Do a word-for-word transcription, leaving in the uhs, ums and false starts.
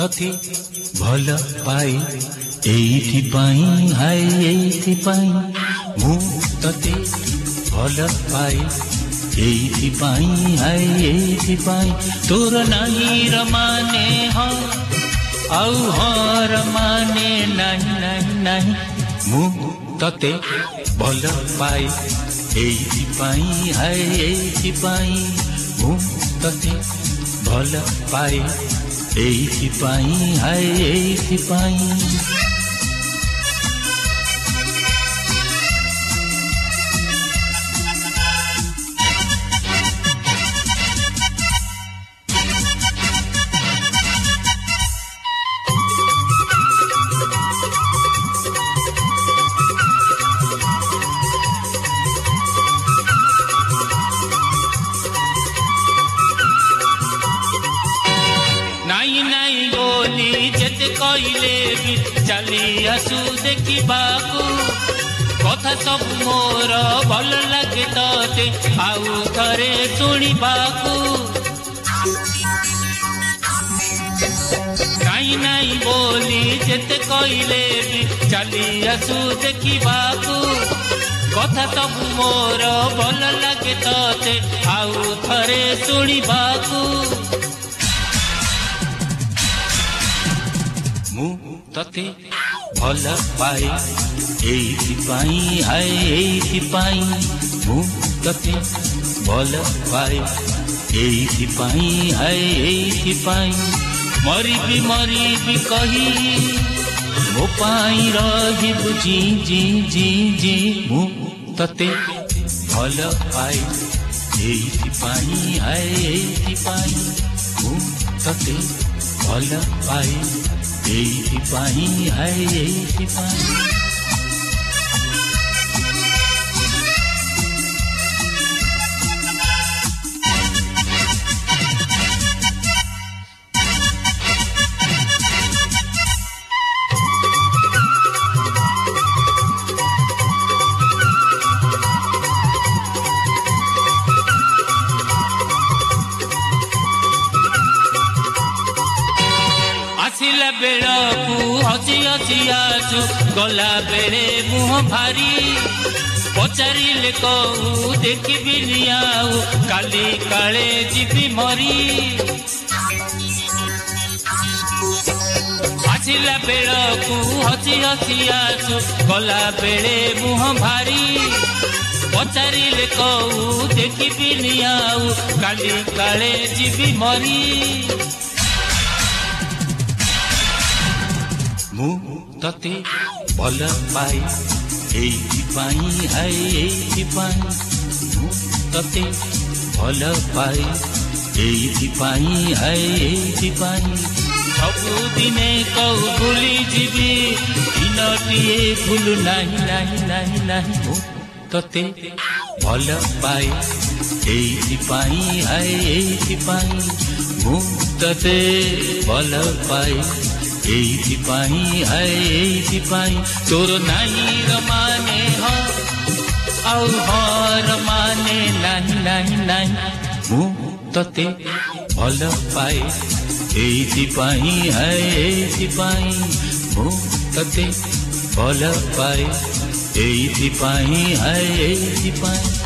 तथे भल पाए एइथि पाई हाय एइथि पाई मु तथे भल पाए एइथि पाई हाय एइथि पाई तोर नाही र माने ह आउ हर माने नाही नाही नाही मु तते भल पाए एइथि पाई हाय एइथि पाई मु तते भल पाए एइथि पाई हाय एइथि पाई कहले भी चली आसु देखिबाकू कथा सब मोर भल लगे तते आउ थरे शुणिबाकू नाई नाई बोली जेते कहले भी चली आसु देखिबाकू कथा सब मोर भल लगे तते आउ थरे शुणिबाकू मु तते भल पाए एइथि पाई हाय एइथि पाई मु तते भल पाए एइथि पाई हाय एइथि पाई मरी भी मरी भी कही मो पाई रहिबु जी जी जी जी मु तते भल पाए एइथि पाई हाय एइथि पाई मु तते भल पाए एइथि पाई हाय एइथि पाई आसिला बेलू हसी हसी आसु गला बेले मुह भारी पचारिले कहू देखिबिनी आउ काली काले जीवी मरी आसिला बेलू हसी हसी आसु गला बेले मुह भारी पचारिले कहू देखिबिनी आउ काली काले जीवी मरी मु तते भल पाए एइथि पाई हाय एइथि पाई मु तते भल पाए एइथि पाई हाय एइथि पाई सबु दिने कहू भूली जीवी दिनटिए भूलु नाही नाही नाही नाही मु तते भल पाए एइथि पाई हाय एइथि पाई मु तते भल पाए एइथि पाई हाय एइथि पाई तोर नाही र माने ह आउ हर माने नाही नाही नाही मु तते भल पाए एइथि पाई हाय एइथि पाई मु तते भल पाए एइथि पाई हाय एइथि पाई।